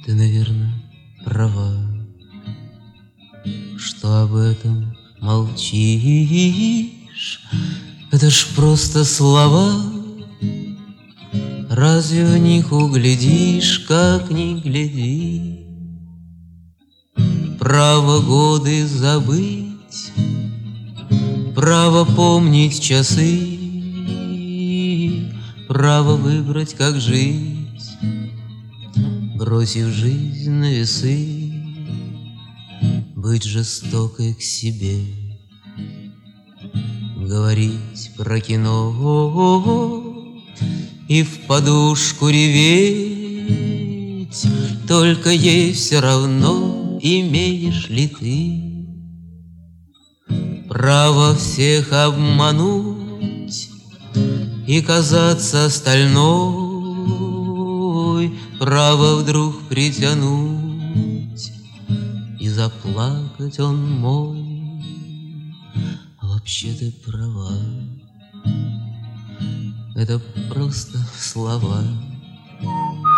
Ты, наверное, права, что об этом молчишь. Это ж просто слова, разве в них углядишь, как ни гляди? Право годы забыть, право помнить часы, право выбрать, как жить, бросив жизнь на весы, быть жестокой к себе, говорить про кино и в подушку реветь. Только ей все равно, имеешь ли ты право всех обмануть и казаться стальной, право вдруг притянуть и заплакать он мой. А вообще ты права, это просто слова.